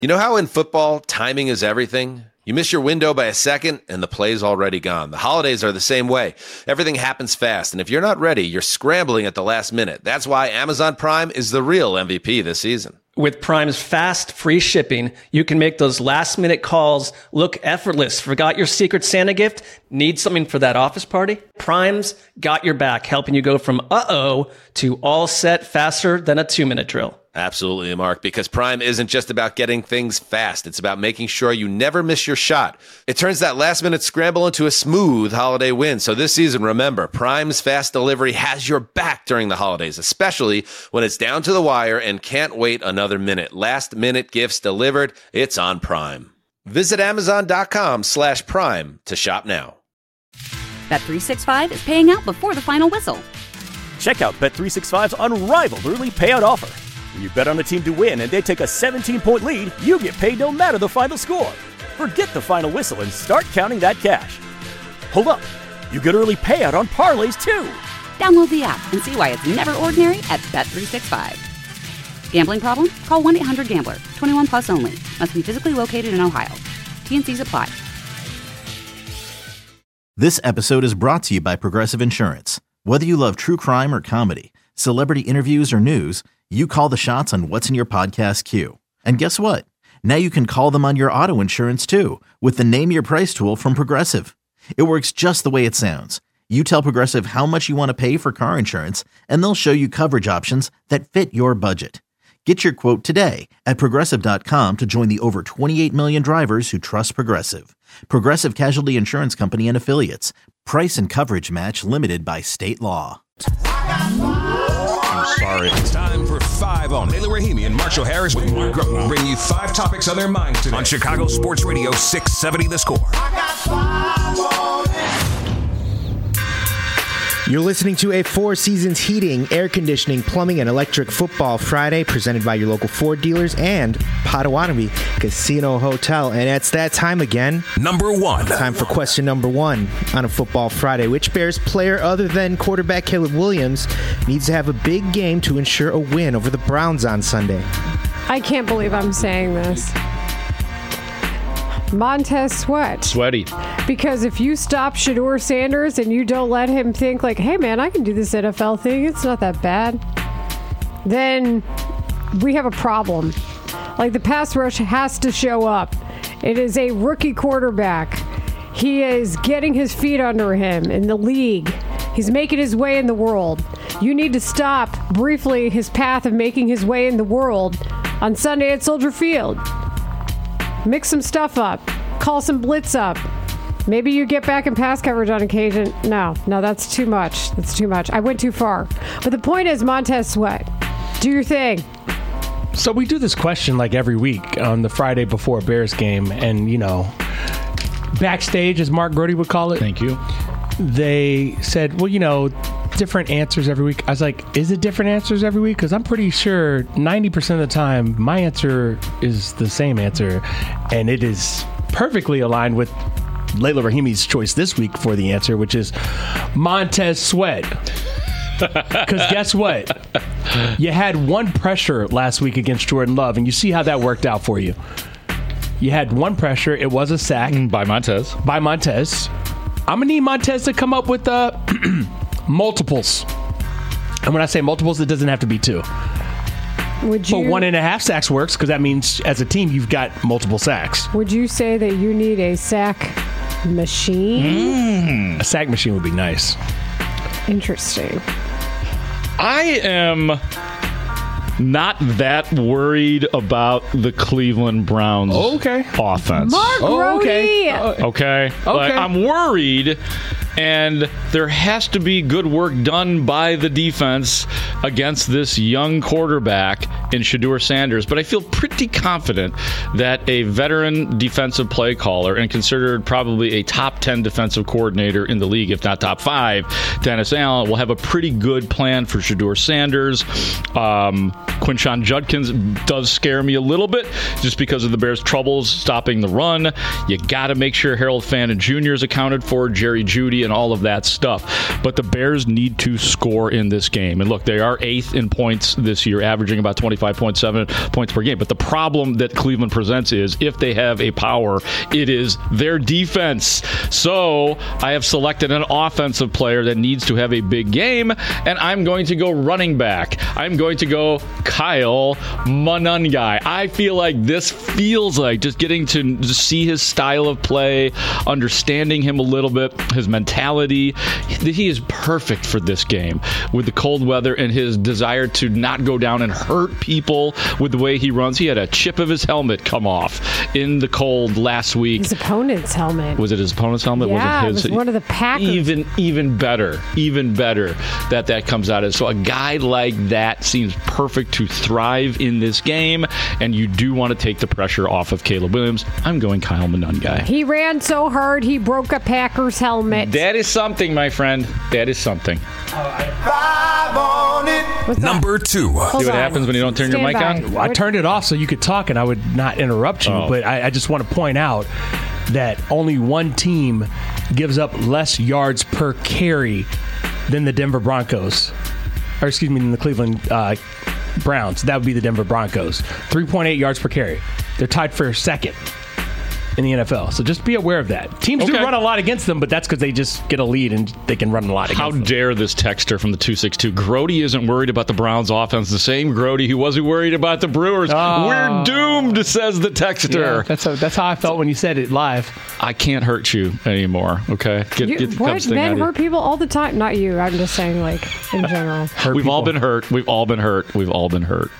You know how in football, timing is everything? You miss your window by a second, and the play's already gone. The holidays are the same way. Everything happens fast, and if you're not ready, you're scrambling at the last minute. That's why Amazon Prime is the real MVP this season. With Prime's fast, free shipping, you can make those last-minute calls look effortless. Forgot your Secret Santa gift? Need something for that office party? Prime's got your back, helping you go from uh-oh to all set faster than a 2-minute drill. Absolutely, Mark, because Prime isn't just about getting things fast. It's about making sure you never miss your shot. It turns that last-minute scramble into a smooth holiday win. So this season, remember, Prime's fast delivery has your back during the holidays, especially when it's down to the wire and can't wait another minute. Last-minute gifts delivered. It's on Prime. Visit Amazon.com/Prime to shop now. Bet365 is paying out before the final whistle. Check out Bet365's unrivaled early payout offer. When you bet on a team to win and they take a 17-point lead, you get paid no matter the final score. Forget the final whistle and start counting that cash. Hold up. You get early payout on parlays, too. Download the app and see why it's never ordinary at Bet365. Gambling problem? Call 1-800-GAMBLER. 21 plus only. Must be physically located in Ohio. T&Cs apply. This episode is brought to you by Progressive Insurance. Whether you love true crime or comedy, celebrity interviews or news, you call the shots on what's in your podcast queue. And guess what? Now you can call them on your auto insurance too with the Name Your Price tool from Progressive. It works just the way it sounds. You tell Progressive how much you want to pay for car insurance, and they'll show you coverage options that fit your budget. Get your quote today at Progressive.com to join the over 28 million drivers who trust Progressive. Progressive Casualty Insurance Company and Affiliates. Price and coverage match limited by state law. I'm sorry. It's time for 5 on. Layla Rahimi and Marshall Harris with Mark Groten bring you 5 topics on their minds today on Chicago Sports Radio 670 The Score. You're listening to a Four Seasons Heating, Air Conditioning, Plumbing, and Electric Football Friday presented by your local Ford dealers and Potawatomi Casino Hotel. And it's that time again. Number 1. Time for question number 1 on a Football Friday. Which Bears player other than quarterback Caleb Williams needs to have a big game to ensure a win over the Browns on Sunday? I can't believe I'm saying this. Montez Sweat. Sweaty. Because if you stop Shedeur Sanders and you don't let him think like, hey man, I can do this NFL thing, it's not that bad, then we have a problem. Like, the pass rush has to show up. It is a rookie quarterback. He is getting his feet under him in the league. He's making his way in the world. You need to stop briefly his path of making his way in the world on Sunday at Soldier Field. Mix some stuff up. Call some blitz up. Maybe you get back in pass coverage on occasion. No, that's too much. That's too much. I went too far. But the point is, Montez Sweat, do your thing. So we do this question like every week on the Friday before a Bears game. And, you know, backstage, as Mark Brody would call it. Thank you. They said, well, you know, different answers every week. I was like, is it different answers every week? Because I'm pretty sure 90% of the time my answer is the same answer, and it is perfectly aligned with Layla Rahimi's choice this week for the answer, which is Montez Sweat. Because guess what? You had one pressure last week against Jordan Love, and you see how that worked out for you. You had one pressure. It was a sack. By Montez. I'm going to need Montez to come up with multiples. And when I say multiples, it doesn't have to be 2. But 1.5 sacks works, because that means as a team you've got multiple sacks. Would you say that you need a sack machine? A sack machine would be nice. Interesting. I am not that worried about the Cleveland Browns offense. Mark Brody! Okay. Like, I'm worried, and there has to be good work done by the defense against this young quarterback in Shedeur Sanders. But I feel pretty confident that a veteran defensive play caller and considered probably a top 10 defensive coordinator in the league, if not top 5, Dennis Allen, will have a pretty good plan for Shedeur Sanders. Quinshon Judkins does scare me a little bit just because of the Bears' troubles stopping the run. You got to make sure Harold Fannin Jr. is accounted for. Jerry Jeudy and all of that stuff. But the Bears need to score in this game. And look, they are 8th in points this year, averaging about 25.7 points per game. But the problem that Cleveland presents is if they have a power, it is their defense. So I have selected an offensive player that needs to have a big game, and I'm going to go running back. I'm going to go Kyle Monangai. I feel like this feels like just getting to see his style of play, understanding him a little bit, his mentality. He is perfect for this game with the cold weather and his desire to not go down and hurt people with the way he runs. He had a chip of his helmet come off in the cold last week. His opponent's helmet. Was it his opponent's helmet? Yeah, was it his? It was one of the Packers. Even better that comes out of. So a guy like that seems perfect to thrive in this game, and you do want to take the pressure off of Caleb Williams. I'm going Kyle Monangai. He ran so hard he broke a Packers helmet. That is something, my friend. That is something. Number 2. See what happens when you don't turn your mic on? I turned it off so you could talk and I would not interrupt you, but I just want to point out that only one team gives up less yards per carry than the Denver Broncos. Or excuse me, than the Cleveland Browns. That would be the Denver Broncos. 3.8 yards per carry. They're tied for second in the NFL. So just be aware of that. Teams do run a lot against them, but that's because they just get a lead and they can run a lot against them. How dare this texter from the 262. Grody isn't worried about the Browns offense. The same Grody who wasn't worried about the Brewers. We're doomed, says the texter. Yeah, that's how I felt when you said it live. I can't hurt you anymore, okay? Get the Cubs thing men out of hurt people all the time. Not you. I'm just saying, like, in general. We've all been hurt. We've all been hurt. We've all been hurt.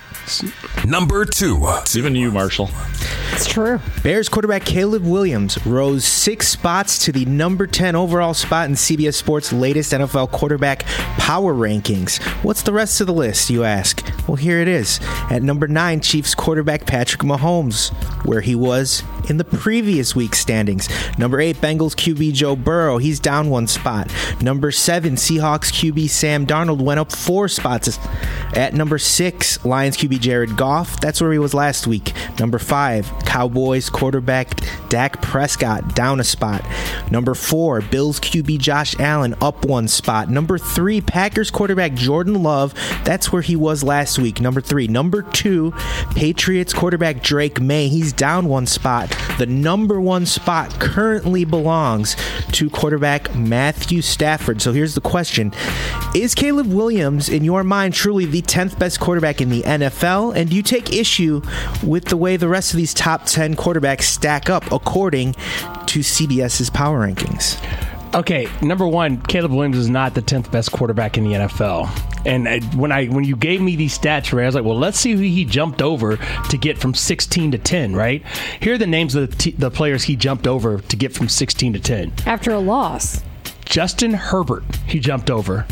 Number 2. Even you, Marshall. It's true. Bears quarterback Caleb Williams rose 6 spots to the number 10 overall spot in CBS Sports' latest NFL quarterback power rankings. What's the rest of the list, you ask? Well, here it is. At number 9, Chiefs quarterback Patrick Mahomes, where he was in the previous week's standings. Number 8, Bengals QB Joe Burrow. He's down 1 spot. Number 7, Seahawks QB Sam Darnold went up 4 spots. At number 6, Lions QB Jared Goff. That's where he was last week. Number 5, Cowboys quarterback Dak Prescott down a spot. Number 4, Bills QB Josh Allen up 1 spot. Number 3, Packers quarterback Jordan Love. That's where he was last week. Number 3. Number 2, Patriots quarterback Drake May. He's down 1 spot. The number 1 spot currently belongs to quarterback Matthew Stafford. So here's the question. Is Caleb Williams, in your mind, truly the 10th best quarterback in the NFL? And do you take issue with the way the rest of these top 10 quarterbacks stack up according to CBS's power rankings? Okay, number 1, Caleb Williams is not the 10th best quarterback in the NFL. And when you gave me these stats, Ray, I was like, well, let's see who he jumped over to get from 16 to 10, right? Here are the names of the players he jumped over to get from 16 to 10. After a loss. Justin Herbert, he jumped over.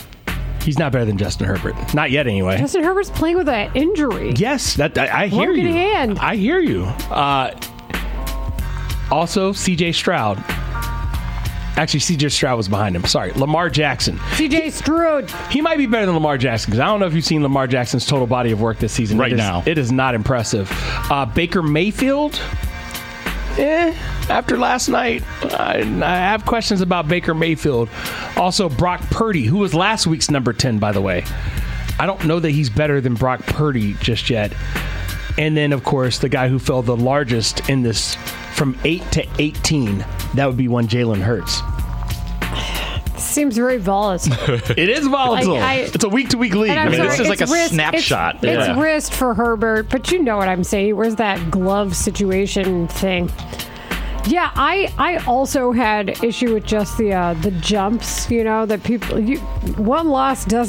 He's not better than Justin Herbert. Not yet, anyway. Justin Herbert's playing with an injury. Yes, I hear you. Hand. I hear you. Also, C.J. Stroud. Actually, C.J. Stroud was behind him. Sorry, Lamar Jackson. C.J. Stroud. He might be better than Lamar Jackson because I don't know if you've seen Lamar Jackson's total body of work this season. Now. It is not impressive. Baker Mayfield. After last night, I have questions about Baker Mayfield. Also, Brock Purdy, who was last week's number 10, by the way. I don't know that he's better than Brock Purdy just yet. And then, of course, the guy who fell the largest in this from 8 to 18, that would be one Jalen Hurts. Seems very volatile. It is volatile. It's a week-to-week league. I mean, this is like a snapshot. It's wrist for Herbert, but you know what I'm saying. Where's that glove situation thing? Yeah, I also had issue with just the jumps, that people... One loss does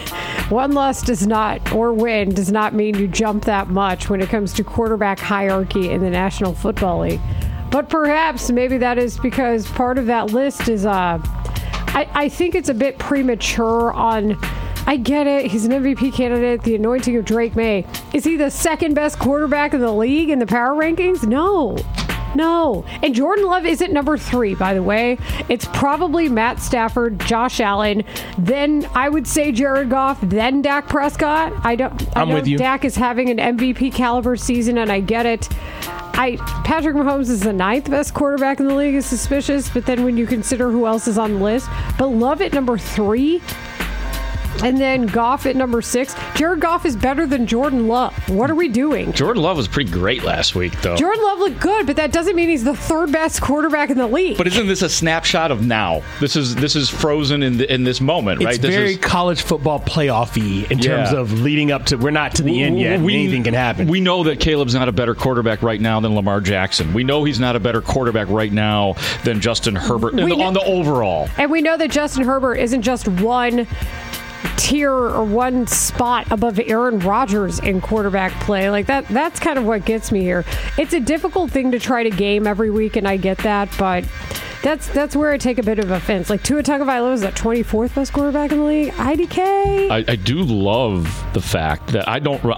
not, or win, does not mean you jump that much when it comes to quarterback hierarchy in the National Football League. But perhaps maybe that is because part of that list is... I think it's a bit premature on... I get it. He's an MVP candidate. The anointing of Drake May. Is he the second best quarterback in the league in the power rankings? No. And Jordan Love isn't number 3, by the way. It's probably Matt Stafford, Josh Allen, then I would say Jared Goff, then Dak Prescott. I know with you. Dak is having an MVP caliber season, and I get it. Patrick Mahomes is the 9th best quarterback in the league is suspicious, but then when you consider who else is on the list, but Love at number 3, and then Goff at number 6. Jared Goff is better than Jordan Love. What are we doing? Jordan Love was pretty great last week, though. Jordan Love looked good, but that doesn't mean he's the 3rd best quarterback in the league. But isn't this a snapshot of now? This is frozen in this moment, right? It's very college football playoff-y in terms of leading up to. We're not to the end yet. Anything can happen. We know that Caleb's not a better quarterback right now than Lamar Jackson. We know he's not a better quarterback right now than Justin Herbert on the overall. And we know that Justin Herbert isn't just one tier or one spot above Aaron Rodgers in quarterback play. Like that's kind of what gets me here. It's a difficult thing to try to game every week, and I get that, but that's where I take a bit of offense. Like Tua Tagovailoa is the 24th best quarterback in the league. IDK. I do love the fact that I don't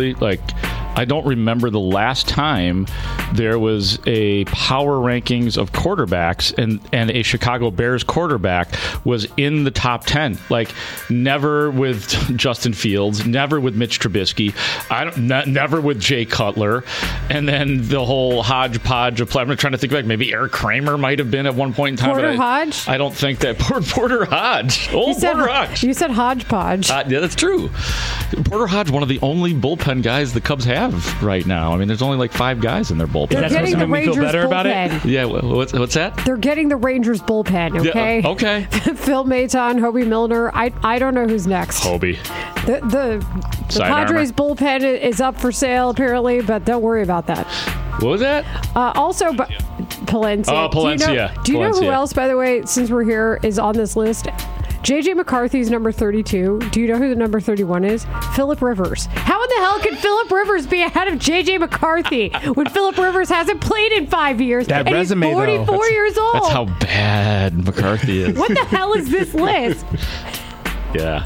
remember the last time there was a power rankings of quarterbacks and a Chicago Bears quarterback was in the top 10. Like, never with Justin Fields, never with Mitch Trubisky, never with Jay Cutler, and then the whole hodgepodge of play. I'm trying to think back. Maybe Eric Kramer might have been at one point in time. Porter Hodge? I don't think that. Porter Hodge. Porter Hodge. You said hodgepodge. Yeah, that's true. Porter Hodge, one of the only bullpen guys the Cubs have right now. I mean, there's only like 5 guys in their bullpen. They're getting the Rangers feel better bullpen. About it? Yeah, what's that? They're getting the Rangers bullpen, okay? Yeah, okay. Phil Maton, Hobie Milner. I don't know who's next. Hobie. The Padres bullpen is up for sale, apparently, but don't worry about that. What was that? Also, Palencia. Oh, Palencia. Do you know who else, by the way, since we're here, is on this list? J.J. McCarthy's number 32. Do you know who the number 31 is? Phillip Rivers. How in the hell could Phillip Rivers be ahead of J.J. McCarthy when Phillip Rivers hasn't played in 5 years? That and resume, he's 44 years old. That's how bad McCarthy is. What the hell is this list? Yeah.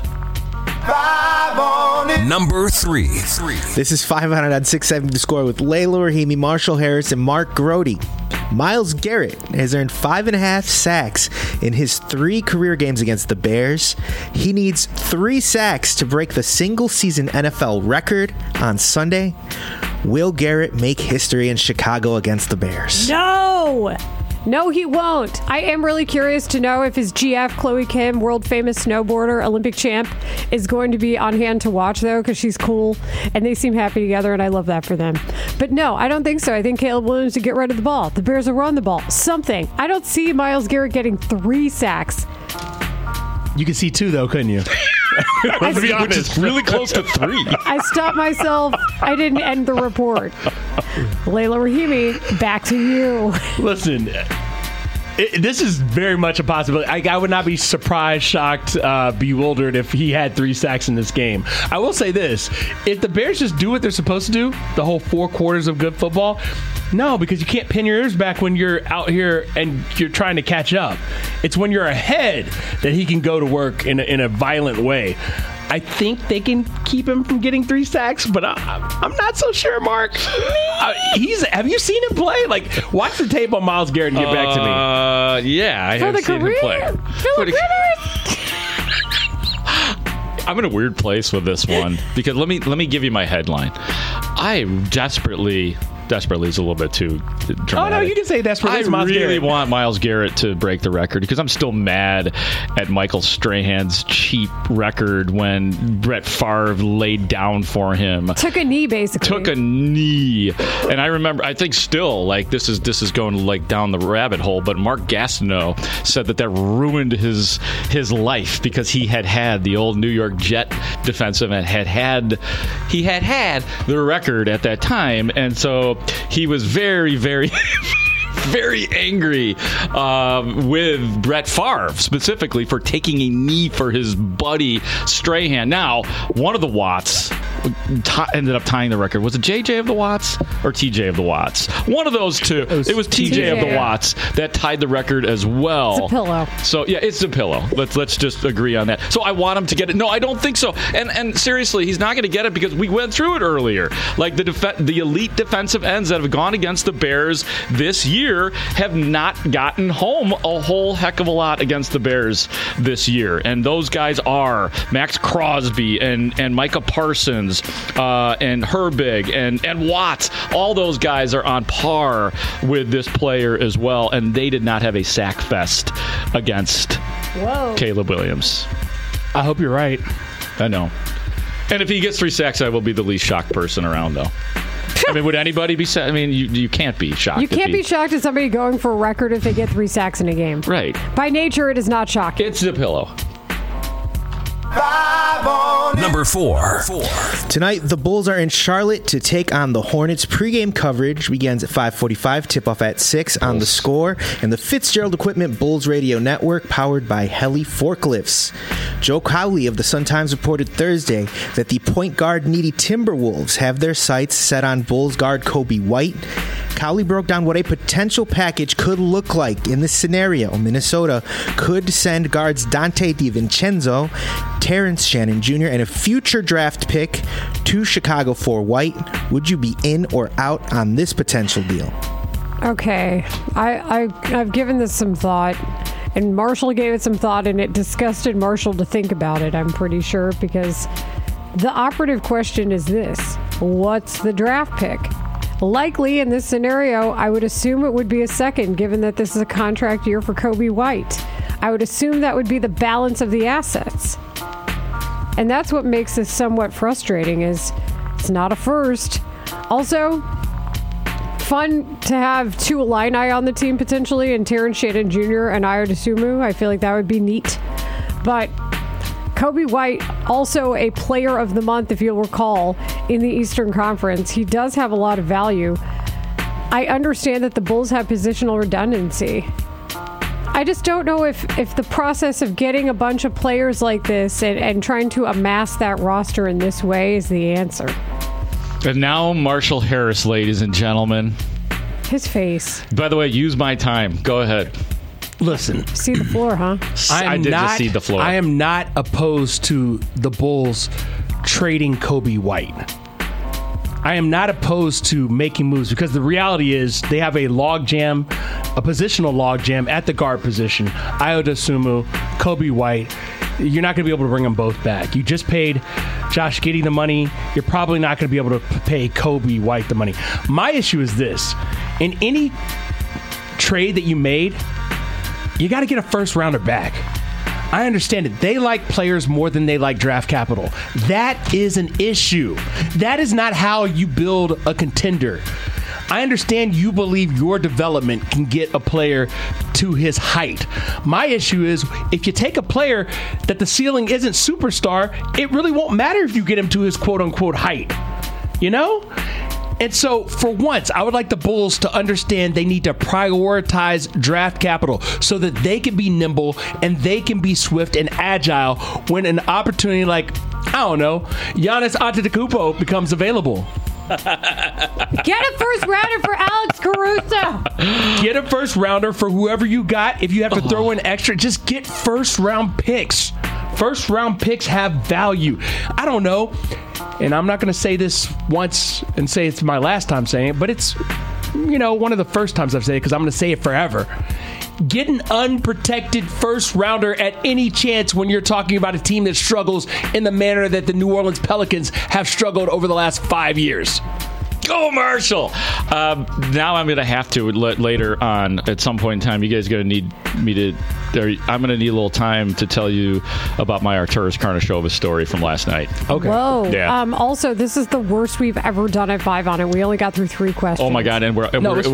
Number 3. This is 500 on 670 The Score with Layla Rahimi, Marshall Harris, and Mark Grody. Myles Garrett has earned 5.5 sacks in his 3 career games against the Bears. He needs 3 sacks to break the single-season NFL record on Sunday. Will Garrett make history in Chicago against the Bears? No, he won't. I am really curious to know if his GF, Chloe Kim, world-famous snowboarder, Olympic champ, is going to be on hand to watch, though, because she's cool, and they seem happy together, and I love that for them. But no, I don't think so. I think Caleb Williams to get rid of the ball. The Bears will run the ball. Something. I don't see Myles Garrett getting 3 sacks. You could see 2, though, couldn't you? Let's be honest, really close to 3. I stopped myself. I didn't end the report. Layla Rahimi, back to you. Listen, this is very much a possibility. I would not be surprised, shocked, bewildered if he had 3 sacks in this game. I will say this. If the Bears just do what they're supposed to do, the whole 4 quarters of good football, no, because you can't pin your ears back when you're out here and you're trying to catch up. It's when you're ahead that he can go to work in a violent way. I think they can keep him from getting 3 sacks, but I'm not so sure, Mark. Have you seen him play? Like, watch the tape on Myles Garrett and get back to me. Yeah, I have seen him play. Phillip Rivers. I'm in a weird place with this one because let me give you my headline. I desperately is a little bit too dramatic. Oh, no, you can say desperately. I really want Myles Garrett to break the record because I'm still mad at Michael Strahan's cheap record when Brett Favre laid down for him. Took a knee, basically. Took a knee. And I remember, I think still, like, this is going like down the rabbit hole, but Mark Gastineau said that ruined his life because he had the old New York Jet defensive and he had the record at that time, and so he was very, very very angry with Brett Favre specifically for taking a knee for his buddy Strahan. Now, one of the Watts ended up tying the record. Was it JJ of the Watts or TJ of the Watts? One of those two. It was TJ of the Watts that tied the record as well. It's a pillow. So yeah, it's a pillow. Let's just agree on that. So I want him to get it. No, I don't think so. And seriously, he's not going to get it because we went through it earlier. Like the elite defensive ends that have gone against the Bears this year have not gotten home a whole heck of a lot against the Bears this year. And those guys are Max Crosby and Micah Parsons Jones and Herbig and Watts. All those guys are on par with this player as well, and they did not have a sack fest against Caleb Williams. I hope you're right. I know. And if he gets 3 sacks, I will be the least shocked person around, though. I mean, would anybody be? I mean, you can't be shocked. You can't be shocked at somebody going for a record if they get 3 sacks in a game. Right. By nature, it is not shocking. It's the pillow. Number 4. Tonight, the Bulls are in Charlotte to take on the Hornets. Pre-game coverage begins at 5:45, tip-off at 6 on The Score, and the Fitzgerald Equipment Bulls Radio Network, powered by Heli Forklifts. Joe Cowley of the Sun-Times reported Thursday that the point guard needy Timberwolves have their sights set on Bulls guard Kobe White. Cowley broke down what a potential package could look like in this scenario. Minnesota could send guards Dante DiVincenzo, Terrence Shannon Jr., and a future draft pick to Chicago for White. Would you be in or out on this potential deal? Okay, I've given this some thought, and Marshall gave it some thought, and it disgusted Marshall to think about it, I'm pretty sure, because the operative question is this: what's the draft pick? Likely in this scenario, I would assume it would be a second, given that this is a contract year for Kobe White. I would assume that would be the balance of the assets. And that's what makes this somewhat frustrating, is it's not a first. Also, fun to have 2 Illini on the team potentially, and Terrence Shannon Jr. and Ayo Dosunmu. I feel like that would be neat. But Kobe White, also a player of the month, if you'll recall, in the Eastern Conference. He does have a lot of value. I understand that the Bulls have positional redundancy. I just don't know if the process of getting a bunch of players like this and trying to amass that roster in this way is the answer. And now Marshall Harris, ladies and gentlemen. His face. By the way, use my time. Go ahead. Listen. See the floor, huh? I did just see the floor. I am not opposed to the Bulls trading Kobe White. I am not opposed to making moves, because the reality is they have a logjam, a positional logjam at the guard position. Ayo Dosunmu, Kobe White. You're not going to be able to bring them both back. You just paid Josh Giddey the money. You're probably not going to be able to pay Kobe White the money. My issue is this. In any trade that you made, you got to get a first rounder back. I understand it. They like players more than they like draft capital. That is an issue. That is not how you build a contender. I understand you believe your development can get a player to his height. My issue is, if you take a player that the ceiling isn't superstar, it really won't matter if you get him to his quote-unquote height. You know? And so, for once, I would like the Bulls to understand they need to prioritize draft capital so that they can be nimble and they can be swift and agile when an opportunity like, I don't know, Giannis Antetokounmpo becomes available. Get a first rounder for Alex Caruso. Get a first rounder for whoever you got. If you have to throw in extra, just get first round picks. First round picks have value. I don't know. And I'm not going to say this once and say it's my last time saying it, but it's, one of the first times I've said it, because I'm going to say it forever. Get an unprotected first rounder at any chance when you're talking about a team that struggles in the manner that the New Orleans Pelicans have struggled over the last 5 years. Go, Marshall! Now I'm going to have to, later on, at some point in time, you guys are going to need me to... I'm going to need a little time to tell you about my Arturas Karnisovas story from last night. Okay. Whoa. Yeah. Also, this is the worst we've ever done at 5 on it. We only got through 3 questions. Oh, my God. And we're late. No,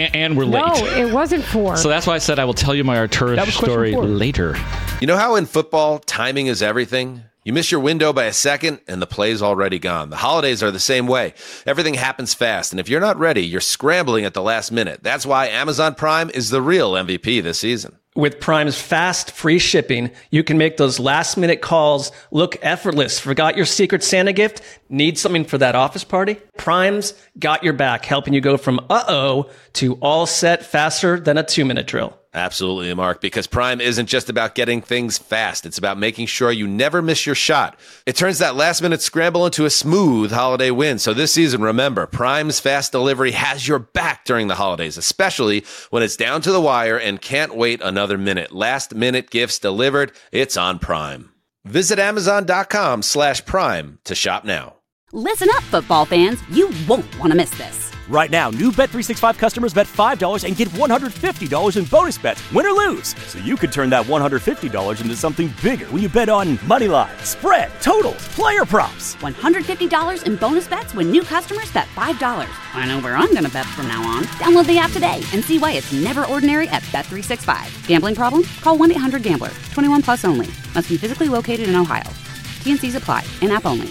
it wasn't 4. So that's why I said I will tell you my Arturas story later. You know how in football, timing is everything? You miss your window by a second, and the play's already gone. The holidays are the same way. Everything happens fast, and if you're not ready, you're scrambling at the last minute. That's why Amazon Prime is the real MVP this season. With Prime's fast, free shipping, you can make those last-minute calls look effortless. Forgot your Secret Santa gift? Need something for that office party? Prime's got your back, helping you go from uh-oh to all set faster than a 2-minute drill. Absolutely, Mark, because Prime isn't just about getting things fast. It's about making sure you never miss your shot. It turns that last-minute scramble into a smooth holiday win. So this season, remember, Prime's fast delivery has your back during the holidays, especially when it's down to the wire and can't wait another minute. Last-minute gifts delivered. It's on Prime. Visit Amazon.com/Prime to shop now. Listen up, football fans. You won't want to miss this. Right now, new Bet365 customers bet $5 and get $150 in bonus bets, win or lose. So you could turn that $150 into something bigger when you bet on money line, spread, totals, player props. $150 in bonus bets when new customers bet $5. I know where I'm going to bet from now on. Download the app today and see why it's never ordinary at Bet365. Gambling problem? Call 1-800-GAMBLER. 21 plus only. Must be physically located in Ohio. T&Cs apply. In-app only.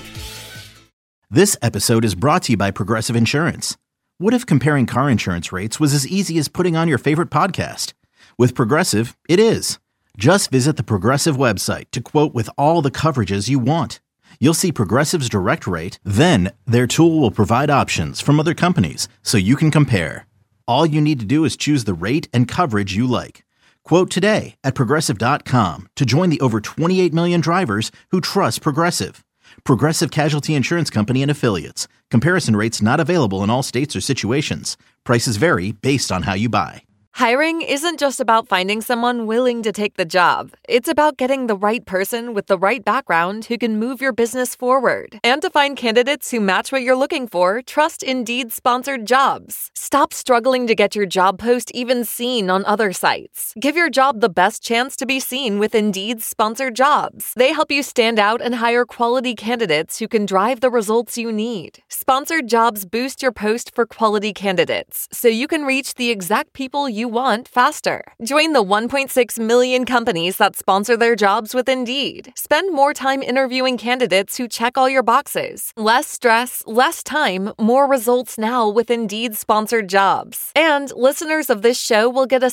This episode is brought to you by Progressive Insurance. What if comparing car insurance rates was as easy as putting on your favorite podcast? With Progressive, it is. Just visit the Progressive website to quote with all the coverages you want. You'll see Progressive's direct rate, then their tool will provide options from other companies so you can compare. All you need to do is choose the rate and coverage you like. Quote today at Progressive.com to join the over 28 million drivers who trust Progressive. Progressive Casualty Insurance Company and Affiliates. Comparison rates not available in all states or situations. Prices vary based on how you buy. Hiring isn't just about finding someone willing to take the job. It's about getting the right person with the right background who can move your business forward. And to find candidates who match what you're looking for, trust Indeed-sponsored jobs. Stop struggling to get your job post even seen on other sites. Give your job the best chance to be seen with Indeed-sponsored jobs. They help you stand out and hire quality candidates who can drive the results you need. Sponsored jobs boost your post for quality candidates, so you can reach the exact people you want faster. Join the 1.6 million companies that sponsor their jobs with Indeed. Spend more time interviewing candidates who check all your boxes. Less stress, less time, more results now with Indeed-sponsored jobs. And listeners of this show will get a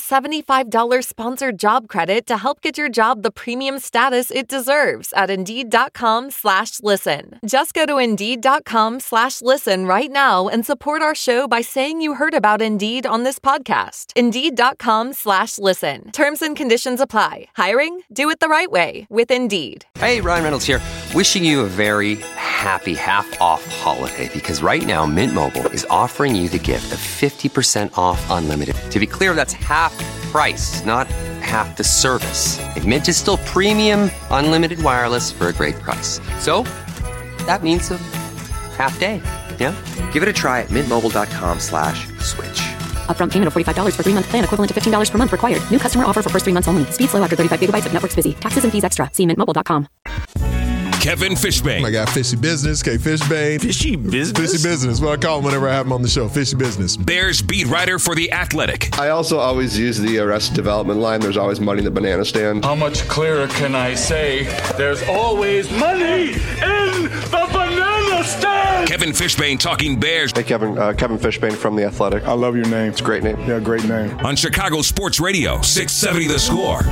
$75 sponsored job credit to help get your job the premium status it deserves at Indeed.com/listen. Just go to Indeed.com/listen right now and support our show by saying you heard about Indeed on this podcast. Indeed.com/listen. Terms and conditions apply. Hiring? Do it the right way with Indeed. Hey, Ryan Reynolds here. Wishing you a very happy half-off holiday because right now Mint Mobile is offering you the gift of 50% off unlimited. To be clear, that's half price, not half the service. And Mint is still premium unlimited wireless for a great price. So that means a half day. Yeah? Give it a try at mintmobile.com/switch. Upfront payment of $45 for 3-month plan equivalent to $15 per month required. New customer offer for first 3 months only. Speed slow after 35 gigabytes if network's busy. Taxes and fees extra. See mintmobile.com. Kevin Fishbane. I got Fishy Business, K Fishbane. Fishy Business? Fishy Business. What I call him whenever I have him on the show. Fishy Business. Bears beat writer for The Athletic. I also always use the Arrested Development line. There's always money in the banana stand. How much clearer can I say? There's always money in the banana stand. Kevin Fishbane talking Bears. Hey, Kevin. Kevin Fishbane from The Athletic. I love your name. It's a great name. Yeah, great name. On Chicago Sports Radio, 670 The Score.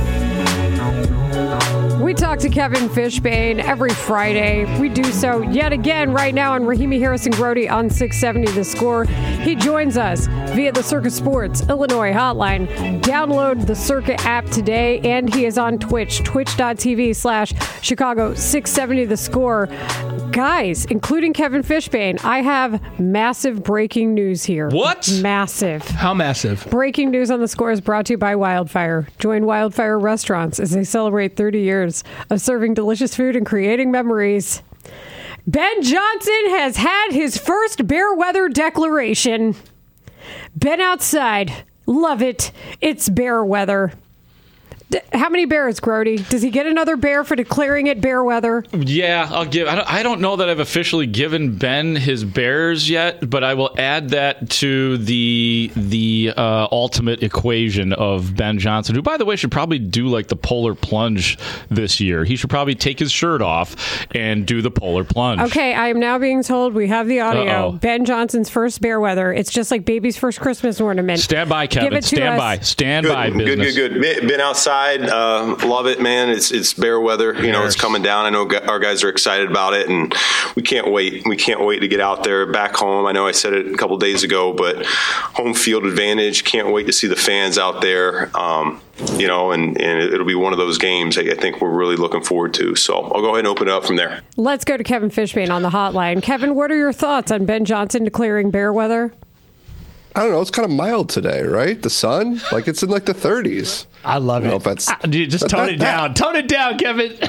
We talk to Kevin Fishbane every Friday. We do so yet again right now on Rahimi Harrison Grody on 670 The Score. He joins us via the Circa Sports Illinois hotline. Download the Circa app today, and he is on Twitch, twitch.tv/Chicago 670 The Score. Guys, including Kevin Fishbane, I have massive breaking news here. What? Massive. How massive? Breaking news on The Score is brought to you by Wildfire. Join Wildfire Restaurants as they celebrate 30 years of serving delicious food and creating memories. Ben Johnson has had his first bear weather declaration. Been outside. Love it. It's bear weather. How many bears, Grody? Does he get another bear for declaring it bear weather? Yeah, I'll give. I don't know that I've officially given Ben his bears yet, but I will add that to the ultimate equation of Ben Johnson, who, by the way, should probably do like the polar plunge this year. He should probably take his shirt off and do the polar plunge. Okay, I am now being told we have the audio. Uh-oh. Ben Johnson's first bear weather. It's just like baby's first Christmas ornament. Stand by, Kevin. Stand by. Stand by. Business. Good. Been outside. Love it, man. It's bear weather. You know, it's coming down. I know our guys are excited about it, and we can't wait. We can't wait to get out there back home. I know I said it a couple days ago, but home field advantage. Can't wait to see the fans out there. You know, and it'll be one of those games I think we're really looking forward to. So I'll go ahead and open it up from there. Let's go to Kevin Fishbane on the hotline. Kevin, what are your thoughts on Ben Johnson declaring bear weather? I don't know. It's kind of mild today, right? The sun, it's in like the 30s. I love it. Dude, just tone it down. Tone it down, Kevin.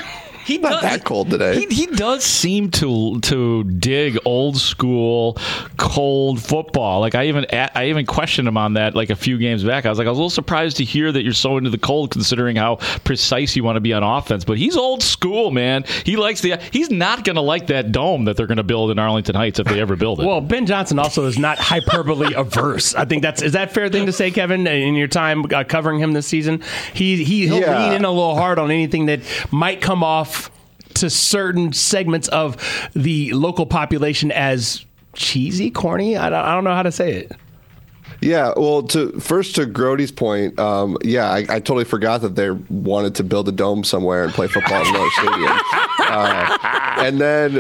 not that cold today. He does seem to dig old school cold football. Like I even questioned him on that like a few games back. I was a little surprised to hear that you're so into the cold, considering how precise you want to be on offense. But he's old school, man. He's not going to like that dome that they're going to build in Arlington Heights if they ever build it. Well, Ben Johnson also is not hyperbole averse. I think is that a fair thing to say, Kevin? In your time covering him this season, he'll lean in a little hard on anything that might come off to certain segments of the local population as cheesy, corny. I don't know how to say it. Yeah, well, to Grody's point, I totally forgot that they wanted to build a dome somewhere and play football in Miller Stadium. And then,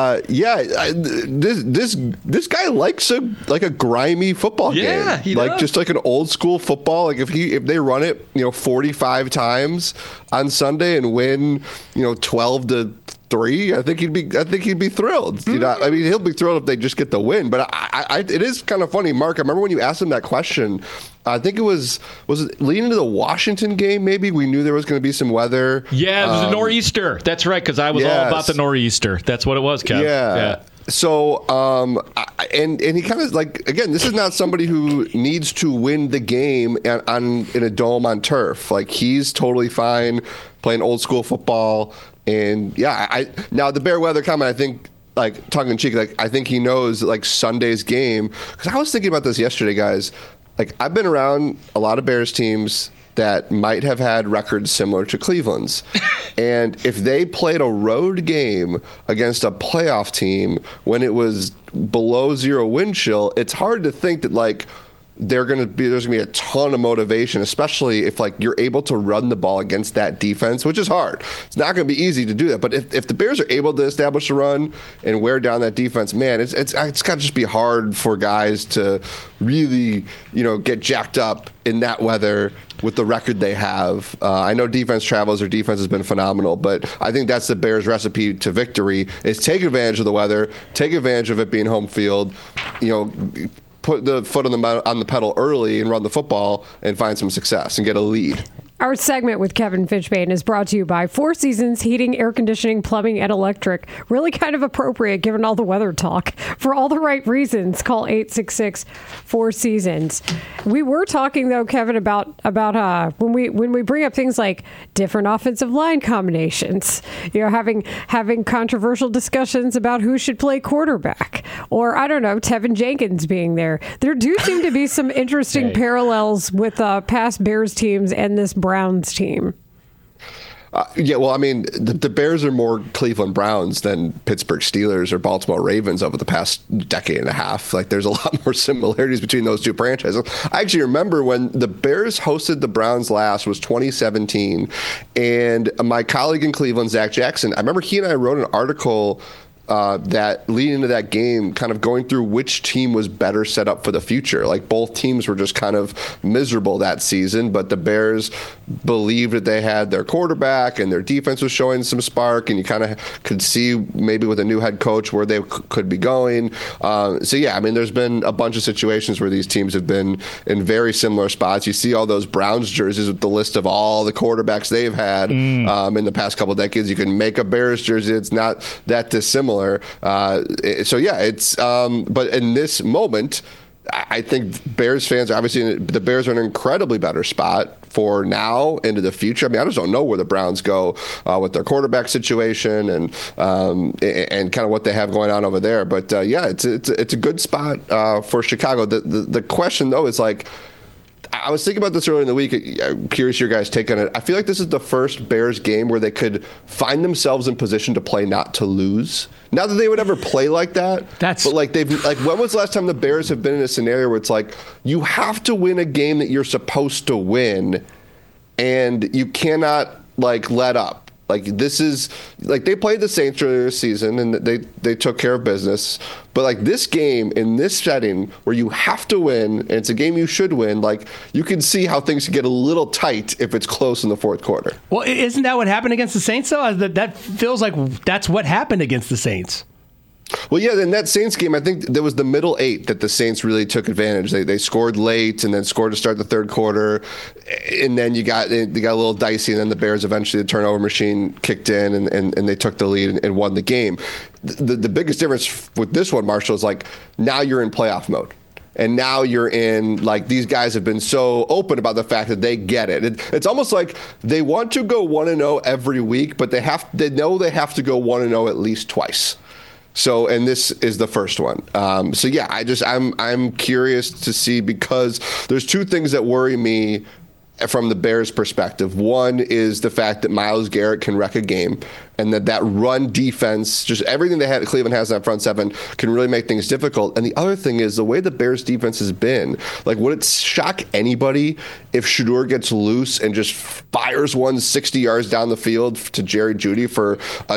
this guy likes a grimy football game. Yeah, he does. Just like an old school football. Like if they run it, 45 times on Sunday and win, 12-3, I think he'd be thrilled. He'll be thrilled if they just get the win. But it is kind of funny, Mark. I remember when you asked him that question. I think it was it leading into the Washington game? Maybe we knew there was going to be some weather. Yeah, it was a nor'easter. That's right, because I was all about the nor'easter. That's what it was, Kev. Yeah. So, and he kind of again, this is not somebody who needs to win the game in a dome on turf. Like, he's totally fine playing old school football. And now the bear weather comment, I think, tongue in cheek, I think he knows Sunday's game. Because I was thinking about this yesterday, guys. I've been around a lot of Bears teams that might have had records similar to Cleveland's. And if they played a road game against a playoff team when it was below zero wind chill, it's hard to think that there's going to be a ton of motivation, especially if you're able to run the ball against that defense, which is hard. It's not going to be easy to do that. But if the Bears are able to establish a run and wear down that defense, man, it's got to just be hard for guys to really, get jacked up in that weather with the record they have. I know defense travels. Their defense has been phenomenal, but I think that's the Bears' recipe to victory is take advantage of the weather, take advantage of it being home field, put the foot on the pedal early and run the football and find some success and get a lead. Our segment with Kevin Fishbane is brought to you by Four Seasons Heating, Air Conditioning, Plumbing, and Electric. Really kind of appropriate given all the weather talk. For all the right reasons, call 866-4Seasons. We were talking, though, Kevin, about when we bring up things like different offensive line combinations, having controversial discussions about who should play quarterback, or, I don't know, Tevin Jenkins being there. There do seem to be some interesting parallels with past Bears teams and this Browns team. The Bears are more Cleveland Browns than Pittsburgh Steelers or Baltimore Ravens over the past decade and a half. There's a lot more similarities between those two franchises. I actually remember when the Bears hosted the Browns last was 2017, and my colleague in Cleveland, Zach Jackson, I remember he and I wrote an article that leading into that game, kind of going through which team was better set up for the future. Both teams were just kind of miserable that season, but the Bears believed that they had their quarterback and their defense was showing some spark, and you kind of could see maybe with a new head coach where they could be going. There's been a bunch of situations where these teams have been in very similar spots. You see all those Browns jerseys with the list of all the quarterbacks they've had in the past couple of decades. You can make a Bears jersey. It's not that dissimilar. But in this moment, I think Bears fans, obviously, the Bears are in an incredibly better spot for now into the future. I just don't know where the Browns go with their quarterback situation and kind of what they have going on over there. But it's a good spot for Chicago. The question though is I was thinking about this earlier in the week. I'm curious your guys' take on it. I feel like this is the first Bears game where they could find themselves in position to play not to lose. Not that they would ever play like that. But when was the last time the Bears have been in a scenario where it's you have to win a game that you're supposed to win, and you cannot let up. This is they played the Saints earlier this season and they took care of business. But this game in this setting where you have to win and it's a game you should win, you can see how things can get a little tight if it's close in the fourth quarter. Well, isn't that what happened against the Saints though? That feels like that's what happened against the Saints. Well, yeah, in that Saints game, I think there was the middle 8 that the Saints really took advantage. They scored late and then scored to start the third quarter, and then they got a little dicey, and then the Bears eventually, the turnover machine kicked in, and they took the lead and won the game. The biggest difference with this one, Marshall, is like now you're in playoff mode. And now you're in, like, these guys have been so open about the fact that they get it. It's almost like they want to go 1-0 every week, but they know they have to go 1-0 at least twice. So, and this is the first one. So yeah, I'm curious to see, because there's two things that worry me from the Bears' perspective. One is the fact that Myles Garrett can wreck a game, and that run defense, just everything that Cleveland has in that front seven, can really make things difficult. And the other thing is the way the Bears' defense has been. Like, would it shock anybody if Shedeur gets loose and just fires one 60 yards down the field to Jerry Jeudy for a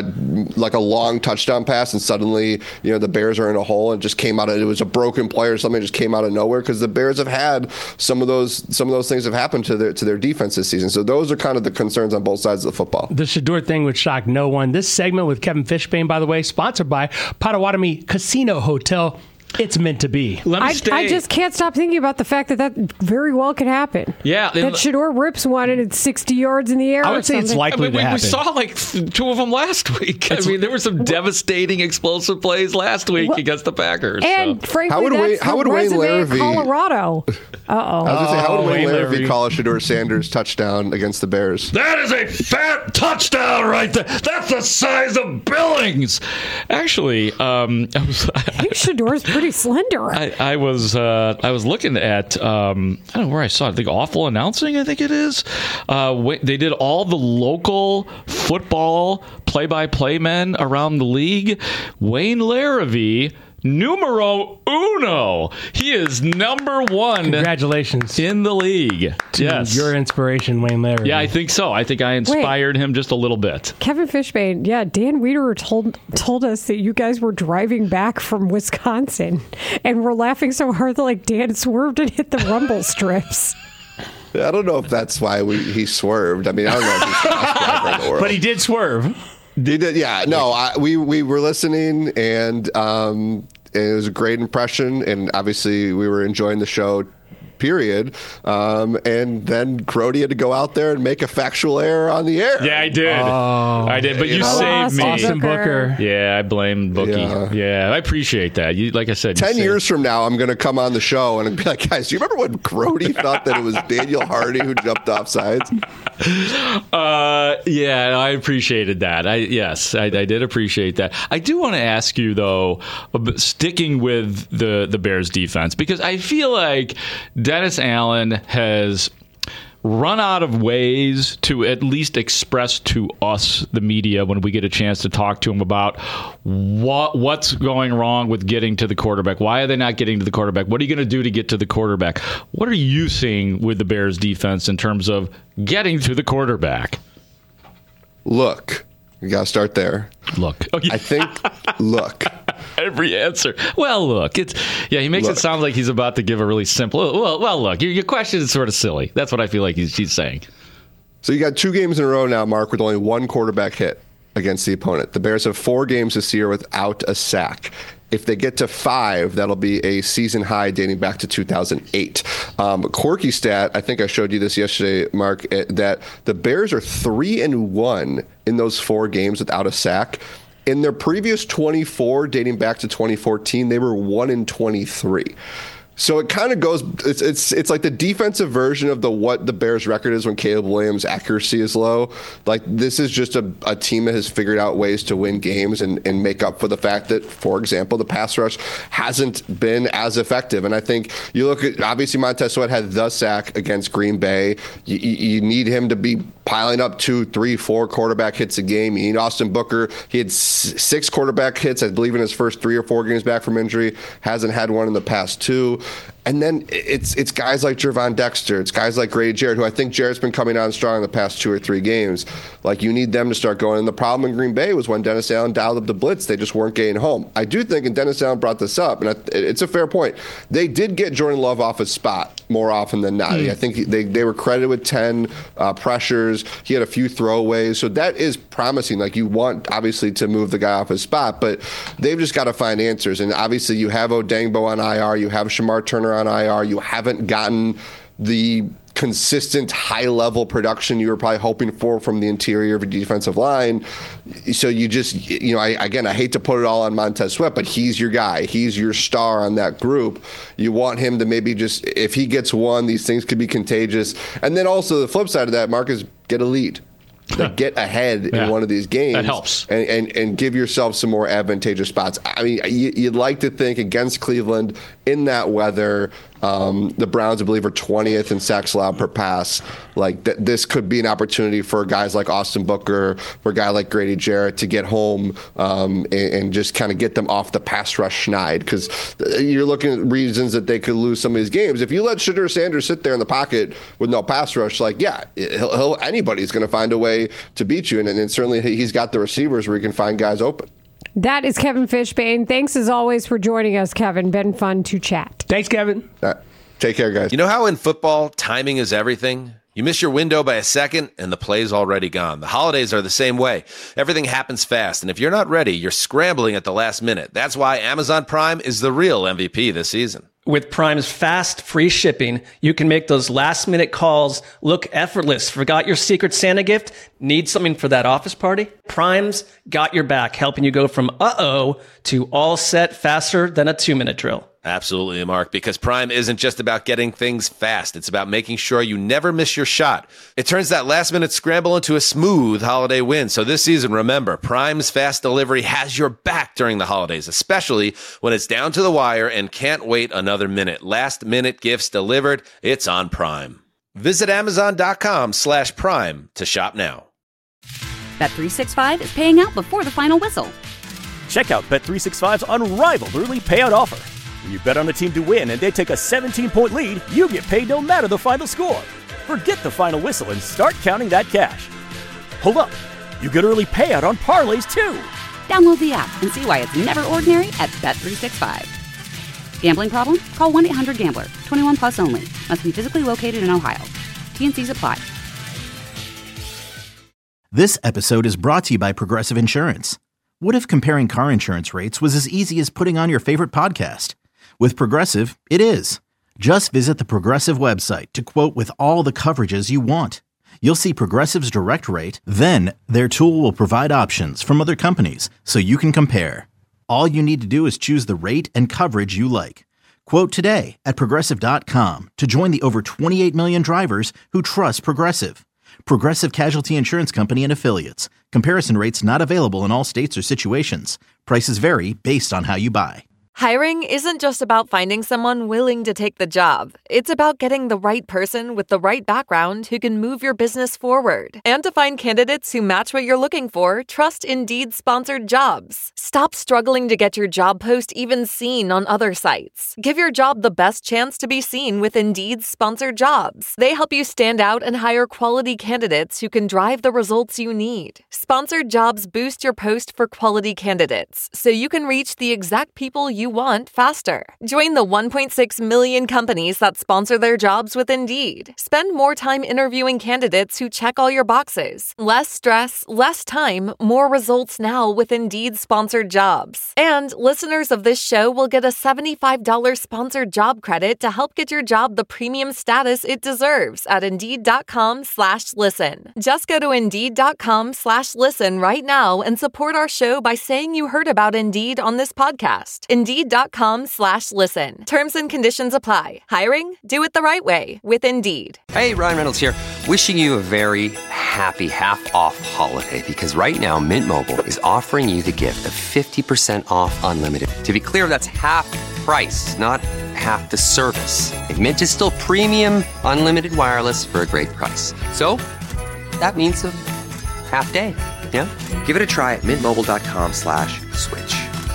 long touchdown pass, and suddenly, the Bears are in a hole and just came out of it was a broken play or something, just came out of nowhere? Because the Bears have had some of those things have happened to their defense this season. So those are kind of the concerns on both sides of the football. The Shedeur thing would shock no one. This segment with Kevin Fishbane, by the way, sponsored by Potawatomi Casino Hotel. It's meant to be. I just can't stop thinking about the fact that very well could happen. Yeah. That Shedeur rips one and it's 60 yards in the air. I would say it's likely to happen. We saw like two of them last week. There were some devastating explosive plays last week against the Packers. And frankly, how would Wayne Larrivee, Colorado. I was going to say, how would Wayne Larrivee call a Shedeur Sanders touchdown against the Bears? That is a fat touchdown right there. That's the size of Billings. Actually, I think Shedeur's pretty slender. I was looking at I don't know where I saw it. I think Awful Announcing, I think it is. They did all the local football play-by-play men around the league. Wayne Larrivee, numero uno. He is number one. Congratulations. In the league. Yes. Your inspiration, Wayne Larrivee. Yeah, I think so. I think I inspired him just a little bit. Kevin Fishbane, Dan Wiederer told us that you guys were driving back from Wisconsin and were laughing so hard that Dan swerved and hit the rumble strips. I don't know if that's why he swerved. I mean, I don't know if he's the best driver in the world. But he did swerve. He did, yeah. No, we were listening, and it was a great impression, and obviously we were enjoying the show, period. And then Crody had to go out there and make a factual error on the air. Yeah, I did. But you saved me. Austin Booker. Yeah, I blamed Bookie. Yeah, I appreciate that. Like I said, 10 years from now, I'm going to come on the show and be like, guys, do you remember when Crody thought that it was Daniel Hardy who jumped off sides? Yeah, I appreciated that. I did appreciate that. I do want to ask you, though, sticking with the Bears defense, because I feel like Dennis Allen has run out of ways to at least express to us, the media, when we get a chance to talk to him about what's going wrong with getting to the quarterback. Why are they not getting to the quarterback? What are you going to do to get to the quarterback? What are you seeing with the Bears defense in terms of getting to the quarterback? Look, you got to start there. Look. I think, look. Every answer. Well, look. He makes it sound like he's about to give a really simple. Well, look. Your question is sort of silly. That's what I feel like he's saying. So you got 2 games in a row now, Mark, with only 1 quarterback hit against the opponent. The Bears have 4 games this year without a sack. If they get to 5, that'll be a season high dating back to 2008. Quirky stat, I think I showed you this yesterday, Mark, that the Bears are 3-1 in those 4 games without a sack. In their previous 24, dating back to 2014, they were 1-23. So it kind of goes. It's like the defensive version of what the Bears' record is when Caleb Williams' accuracy is low. Like, this is just a team that has figured out ways to win games and make up for the fact that, for example, the pass rush hasn't been as effective. And I think you look at, obviously, Montez Sweat had the sack against Green Bay. You need him to be piling up 2, 3, 4 quarterback hits a game. You need Austin Booker. He had 6 quarterback hits, I believe, in his first 3 or 4 games back from injury. Hasn't had one in the past 2. And then it's guys like Gervon Dexter, it's guys like Grady Jarrett, who I think Jarrett's been coming on strong in the past 2 or 3 games. Like, you need them to start going. And the problem in Green Bay was when Dennis Allen dialed up the blitz, they just weren't getting home. I do think, and Dennis Allen brought this up, and it's a fair point, they did get Jordan Love off his spot more often than not. I think they were credited with 10 pressures. He had a few throwaways. So that is promising. Like, you want, obviously, to move the guy off his spot, but they've just got to find answers. And obviously, you have Odangbo on IR, you have Shamar Turner on IR, you haven't gotten the consistent high-level production you were probably hoping for from the interior of a defensive line. So you just, I hate to put it all on Montez Sweat, but he's your guy. He's your star on that group. You want him to maybe just, if he gets one, these things could be contagious. And then also the flip side of that, Mark, is get a lead. Like, get ahead in one of these games. That helps. And give yourself some more advantageous spots. I mean, you'd like to think against Cleveland in that weather, the Browns, I believe, are 20th in sacks allowed per pass. Like, this could be an opportunity for guys like Austin Booker, for a guy like Grady Jarrett to get home and just kind of get them off the pass rush schneid. Because you're looking at reasons that they could lose some of these games. If you let Shedeur Sanders sit there in the pocket with no pass rush, anybody's going to find a way to beat you. And certainly he's got the receivers where he can find guys open. That is Kevin Fishbain. Thanks as always for joining us, Kevin. Been fun to chat. Thanks, Kevin. Take care, guys. You know how in football, timing is everything? You miss your window by a second, and the play's already gone. The holidays are the same way. Everything happens fast, and if you're not ready, you're scrambling at the last minute. That's why Amazon Prime is the real MVP this season. With Prime's fast, free shipping, you can make those last-minute calls look effortless. Forgot your Secret Santa gift? Need something for that office party? Prime's got your back, helping you go from uh-oh to all set faster than a 2-minute drill. Absolutely, Mark, because Prime isn't just about getting things fast. It's about making sure you never miss your shot. It turns that last-minute scramble into a smooth holiday win. So this season, remember, Prime's fast delivery has your back during the holidays, especially when it's down to the wire and can't wait another minute. Last-minute gifts delivered. It's on Prime. Visit Amazon.com/Prime to shop now. Bet365 is paying out before the final whistle. Check out Bet365's unrivaled early payout offer. When you bet on a team to win and they take a 17-point lead, you get paid no matter the final score. Forget the final whistle and start counting that cash. Hold up. You get early payout on parlays, too. Download the app and see why it's never ordinary at Bet365. Gambling problem? Call 1-800-GAMBLER. 21 plus only. Must be physically located in Ohio. T&Cs apply. This episode is brought to you by Progressive Insurance. What if comparing car insurance rates was as easy as putting on your favorite podcast? With Progressive, it is. Just visit the Progressive website to quote with all the coverages you want. You'll see Progressive's direct rate, then their tool will provide options from other companies so you can compare. All you need to do is choose the rate and coverage you like. Quote today at Progressive.com to join the over 28 million drivers who trust Progressive. Progressive Casualty Insurance Company and Affiliates. Comparison rates not available in all states or situations. Prices vary based on how you buy. Hiring isn't just about finding someone willing to take the job. It's about getting the right person with the right background who can move your business forward. And to find candidates who match what you're looking for, trust Indeed-sponsored jobs. Stop struggling to get your job post even seen on other sites. Give your job the best chance to be seen with Indeed-sponsored jobs. They help you stand out and hire quality candidates who can drive the results you need. Sponsored jobs boost your post for quality candidates, so you can reach the exact people you want faster. Join the 1.6 million companies that sponsor their jobs with Indeed. Spend more time interviewing candidates who check all your boxes. Less stress, less time, more results now with Indeed-sponsored jobs. And listeners of this show will get a $75 sponsored job credit to help get your job the premium status it deserves at Indeed.com/listen. Just go to Indeed.com/listen right now and support our show by saying you heard about Indeed on this podcast. Indeed.com/listen. Terms and conditions apply. Hiring? Do it the right way with Indeed. Hey, Ryan Reynolds here. Wishing you a very happy half-off holiday because right now Mint Mobile is offering you the gift of 50% off unlimited. To be clear, that's half price, not half the service. And Mint is still premium unlimited wireless for a great price. So that means a half day. Yeah? Give it a try at mintmobile.com/switch.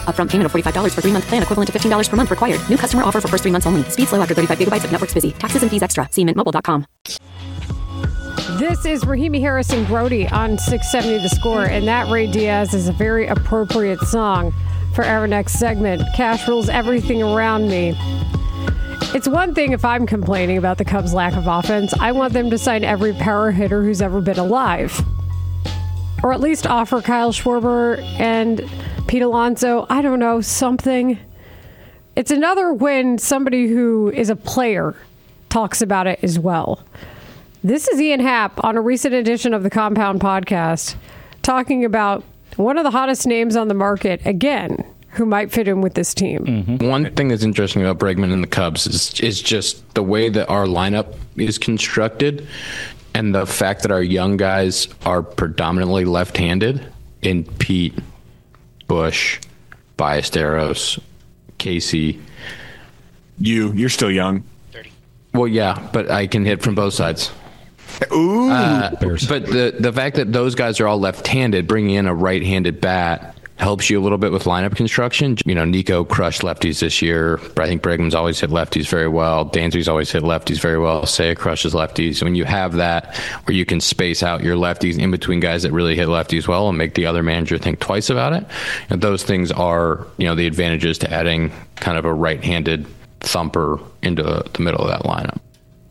Upfront payment of $45 for 3-month plan, equivalent to $15 per month required. New customer offer for first 3 months only. Speed slow after 35 gigabytes if network's busy. Taxes and fees extra. See mintmobile.com. This is Rahimi Harris and Brody on 670 The Score, and that Ray Diaz is a very appropriate song for our next segment. Cash rules everything around me. It's one thing if I'm complaining about the Cubs' lack of offense. I want them to sign every power hitter who's ever been alive. Or at least offer Kyle Schwarber and Pete Alonso, I don't know, something. It's another when somebody who is a player talks about it as well. This is Ian Happ on a recent edition of the Compound Podcast talking about one of the hottest names on the market, again, who might fit in with this team. Mm-hmm. One thing that's interesting about Bregman and the Cubs is just the way that our lineup is constructed and the fact that our young guys are predominantly left-handed in Pete, Bush, Ballesteros, Casey. You're still young. 30. Well, yeah, but I can hit from both sides. Ooh. But the fact that those guys are all left-handed, bringing in a right-handed bat helps you a little bit with lineup construction. You know, Nico crushed lefties this year. I think Bregman's always hit lefties very well. Dansby's always hit lefties very well. Seiya crushes lefties. When you have that, where you can space out your lefties in between guys that really hit lefties well and make the other manager think twice about it, and those things are, the advantages to adding kind of a right-handed thumper into the middle of that lineup.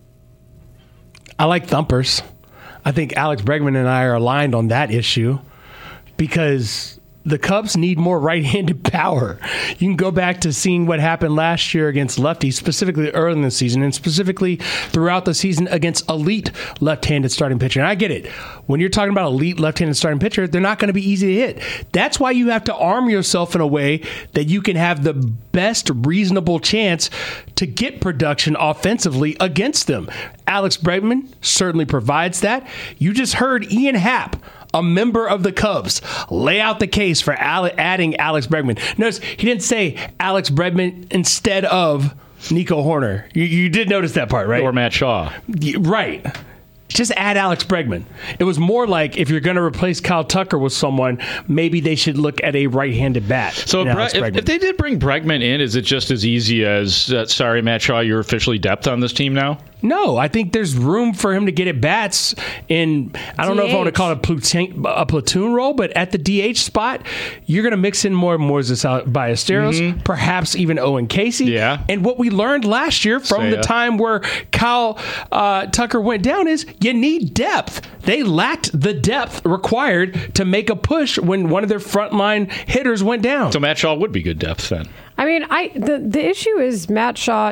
I like thumpers. I think Alex Bregman and I are aligned on that issue because the Cubs need more right-handed power. You can go back to seeing what happened last year against lefties, specifically early in the season, and specifically throughout the season against elite left-handed starting pitcher. And I get it. When you're talking about elite left-handed starting pitcher, they're not going to be easy to hit. That's why you have to arm yourself in a way that you can have the best reasonable chance to get production offensively against them. Alex Bregman certainly provides that. You just heard Ian Happ, a member of the Cubs, lay out the case for adding Alex Bregman. Notice he didn't say Alex Bregman instead of Nico Hoerner. You did notice that part, right? Or Matt Shaw. Right. Just add Alex Bregman. It was more like if you're going to replace Kyle Tucker with someone, maybe they should look at a right-handed bat. So if they did bring Bregman in, is it just as easy as, sorry, Matt Shaw, you're officially depth on this team now? No, I think there's room for him to get at bats in, I don't know if I want to call it a platoon role, but at the DH spot, you're going to mix in more Moises Ballesteros, perhaps even Owen Casey. Yeah. And what we learned last year from the time where Kyle Tucker went down is you need depth. They lacked the depth required to make a push when one of their frontline hitters went down. So Matt Shaw would be good depth then. I mean, the issue is Matt Shaw.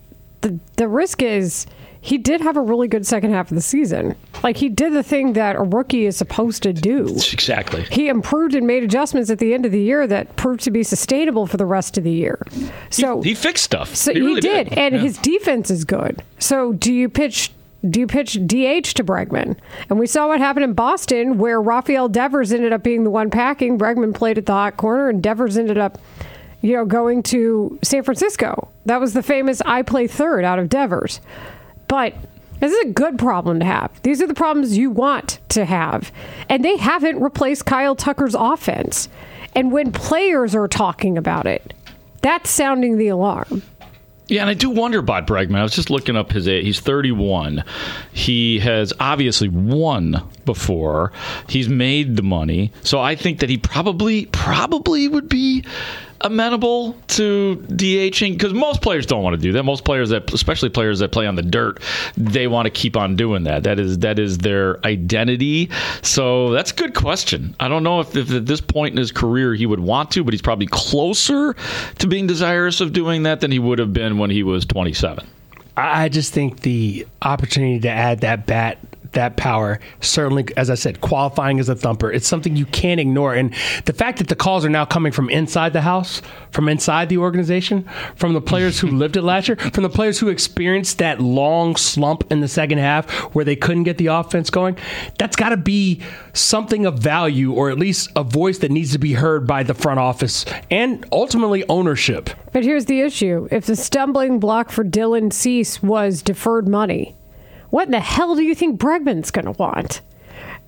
The risk is he did have a really good second half of the season. Like, he did the thing that a rookie is supposed to do. Exactly. He improved and made adjustments at the end of the year that proved to be sustainable for the rest of the year. So he fixed stuff. So he really did. And his defense is good. So do you pitch DH to Bregman? And we saw what happened in Boston, where Rafael Devers ended up being the one packing. Bregman played at the hot corner, and Devers ended up going to San Francisco. That was the famous I play third out of Devers. But this is a good problem to have. These are the problems you want to have. And they haven't replaced Kyle Tucker's offense. And when players are talking about it, that's sounding the alarm. Yeah, and I do wonder about Bregman. I was just looking up his age. He's 31. He has obviously won before. He's made the money. So I think that he probably would be amenable to DHing, because most players don't want to do that. Most players, especially players that play on the dirt, they want to keep on doing that. That is their identity. So that's a good question. I don't know if at this point in his career he would want to, but he's probably closer to being desirous of doing that than he would have been when he was 27. I just think the opportunity to add that power, certainly, as I said, qualifying as a thumper, it's something you can't ignore. And the fact that the calls are now coming from inside the house, from inside the organization, from the players who lived it last year, from the players who experienced that long slump in the second half where they couldn't get the offense going, that's got to be something of value, or at least a voice that needs to be heard by the front office and ultimately ownership. But here's the issue. If the stumbling block for Dylan Cease was deferred money, what in the hell do you think Bregman's going to want?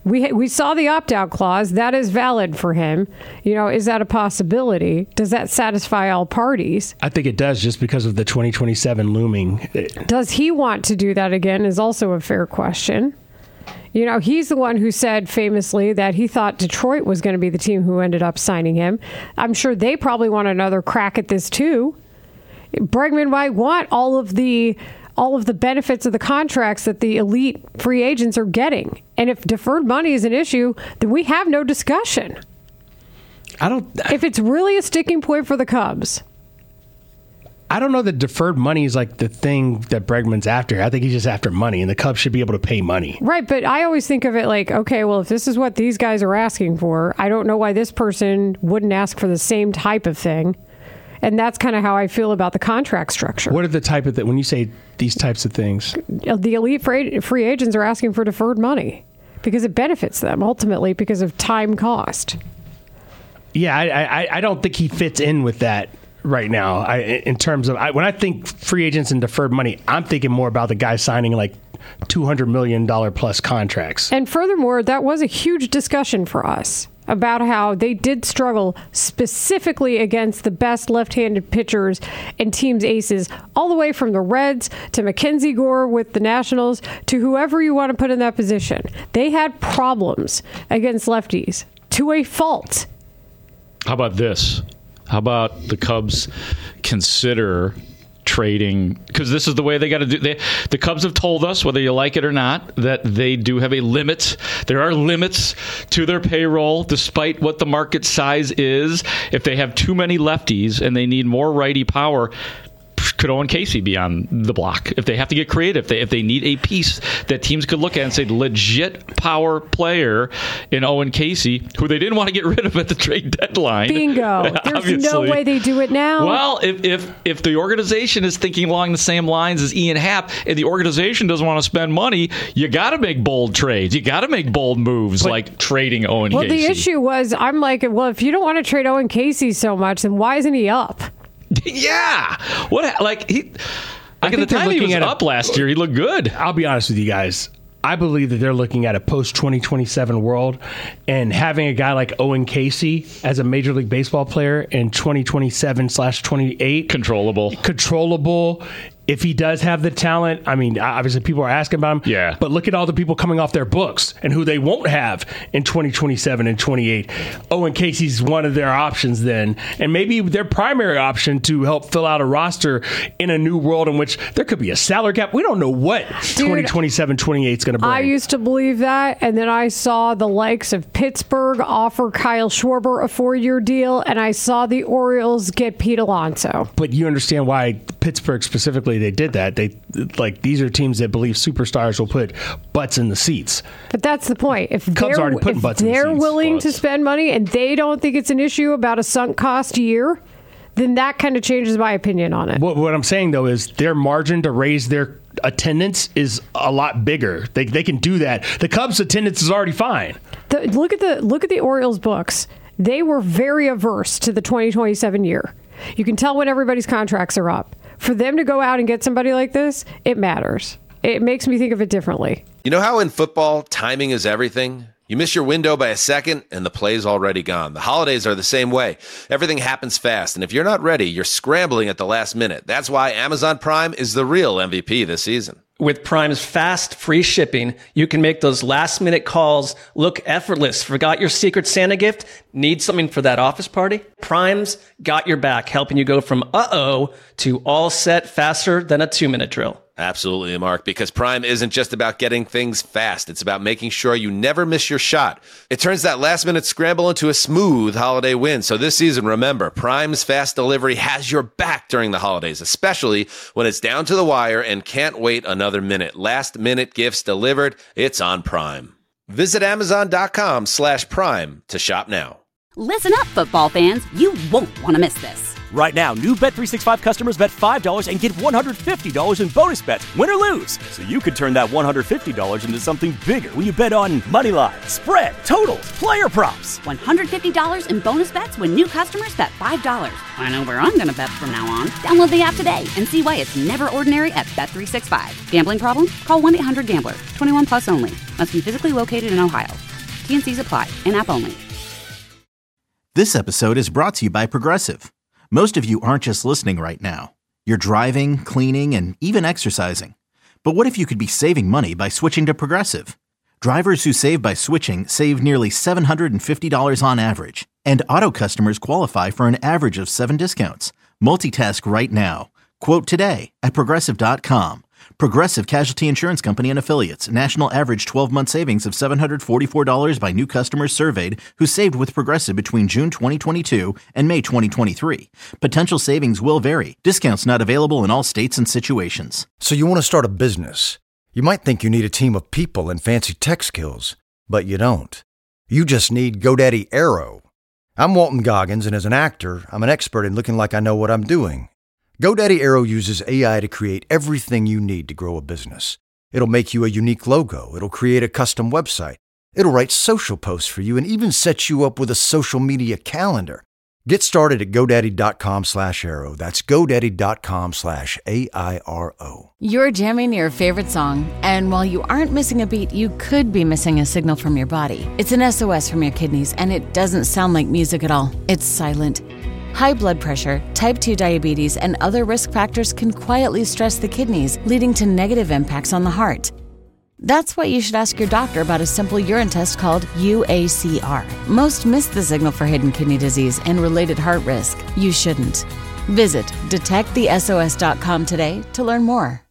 We saw the opt-out clause. That is valid for him. Is that a possibility? Does that satisfy all parties? I think it does, just because of the 2027 looming. Does he want to do that again is also a fair question. He's the one who said famously that he thought Detroit was going to be the team who ended up signing him. I'm sure they probably want another crack at this too. Bregman might want all of the benefits of the contracts that the elite free agents are getting. And if deferred money is an issue, then we have no discussion. If it's really a sticking point for the Cubs. I don't know that deferred money is like the thing that Bregman's after. I think he's just after money, and the Cubs should be able to pay money. Right, but I always think of it like, okay, well, if this is what these guys are asking for, I don't know why this person wouldn't ask for the same type of thing. And that's kind of how I feel about the contract structure. What are the type of when you say these types of things? The elite free agents are asking for deferred money because it benefits them ultimately because of time cost. Yeah, I don't think he fits in with that right now. In terms of when I think free agents and deferred money, I'm thinking more about the guys signing like $200 million plus contracts. And furthermore, that was a huge discussion for us about how they did struggle specifically against the best left-handed pitchers and teams' aces, all the way from the Reds to Mackenzie Gore with the Nationals to whoever you want to put in that position. They had problems against lefties to a fault. How about this? How about the Cubs consider trading, because this is the way they got to do. The Cubs have told us, whether you like it or not, that they do have a limit. There are limits to their payroll, despite what the market size is. If they have too many lefties and they need more righty power, could Owen Casey be on the block? If they have to get creative, if they need a piece that teams could look at and say, legit power player in Owen Casey, who they didn't want to get rid of at the trade deadline. Bingo. There's no way they do it now. Well, if the organization is thinking along the same lines as Ian Happ, and the organization doesn't want to spend money, you got to make bold trades. You got to make bold moves, like trading Owen Casey. Well, the issue was, I'm like, well, if you don't want to trade Owen Casey so much, then why isn't he up? Yeah. What? Like he? Like at the time he was up last year, he looked good. I'll be honest with you guys. I believe that they're looking at a post-2027 world, and having a guy like Owen Casey as a Major League Baseball player in 2027/28, controllable. If he does have the talent, I mean, obviously people are asking about him. Yeah. But look at all the people coming off their books and who they won't have in 2027 and 28. Owen Casey's one of their options then, and maybe their primary option to help fill out a roster in a new world in which there could be a salary cap. We don't know what 2027-28 is going to bring. I used to believe that, and then I saw the likes of Pittsburgh offer Kyle Schwarber a 4-year deal, and I saw the Orioles get Pete Alonso. But you understand why Pittsburgh specifically they did that. These are teams that believe superstars will put butts in the seats. But that's the point. If Cubs already putting butts in the seats. They're willing to spend money and they don't think it's an issue about a sunk cost year, then that kind of changes my opinion on it. What I'm saying though is their margin to raise their attendance is a lot bigger. They can do that. The Cubs' attendance is already fine. Look at the Orioles books. They were very averse to the 2027 year. You can tell when everybody's contracts are up. For them to go out and get somebody like this, it matters. It makes me think of it differently. You know how in football, timing is everything? You miss your window by a second, and the play's already gone. The holidays are the same way. Everything happens fast, and if you're not ready, you're scrambling at the last minute. That's why Amazon Prime is the real MVP this season. With Prime's fast, free shipping, you can make those last-minute calls look effortless. Forgot your Secret Santa gift? Need something for that office party? Prime's got your back, helping you go from uh-oh to all set faster than a 2-minute drill. Absolutely, Mark, because Prime isn't just about getting things fast. It's about making sure you never miss your shot. It turns that last-minute scramble into a smooth holiday win. So this season, remember, Prime's fast delivery has your back during the holidays, especially when it's down to the wire and can't wait another minute. Last-minute gifts delivered. It's on Prime. Visit Amazon.com/Prime to shop now. Listen up, football fans. You won't want to miss this. Right now, new Bet365 customers bet $5 and get $150 in bonus bets, win or lose. So you could turn that $150 into something bigger when you bet on moneyline, spread, totals, player props. $150 in bonus bets when new customers bet $5. I know where I'm going to bet from now on. Download the app today and see why it's never ordinary at Bet365. Gambling problem? Call 1-800-GAMBLER. 21 plus only. Must be physically located in Ohio. T&Cs apply. In-app only. This episode is brought to you by Progressive. Most of you aren't just listening right now. You're driving, cleaning, and even exercising. But what if you could be saving money by switching to Progressive? Drivers who save by switching save nearly $750 on average. And auto customers qualify for an average of 7 discounts. Multitask right now. Quote today at Progressive.com. Progressive Casualty Insurance Company and Affiliates. National average 12-month savings of $744 by new customers surveyed who saved with Progressive between June 2022 and May 2023. Potential savings will vary. Discounts not available in all states and situations. So you want to start a business. You might think you need a team of people and fancy tech skills, but you don't. You just need GoDaddy Aero. I'm Walton Goggins, and as an actor, I'm an expert in looking like I know what I'm doing. GoDaddy Aero uses AI to create everything you need to grow a business. It'll make you a unique logo. It'll create a custom website. It'll write social posts for you and even set you up with a social media calendar. Get started at GoDaddy.com/Aero. That's GoDaddy.com/AIRO. You're jamming your favorite song, and while you aren't missing a beat, you could be missing a signal from your body. It's an SOS from your kidneys, and it doesn't sound like music at all. It's silent. High blood pressure, type 2 diabetes, and other risk factors can quietly stress the kidneys, leading to negative impacts on the heart. That's why you should ask your doctor about a simple urine test called UACR. Most miss the signal for hidden kidney disease and related heart risk. You shouldn't. Visit detectthesos.com today to learn more.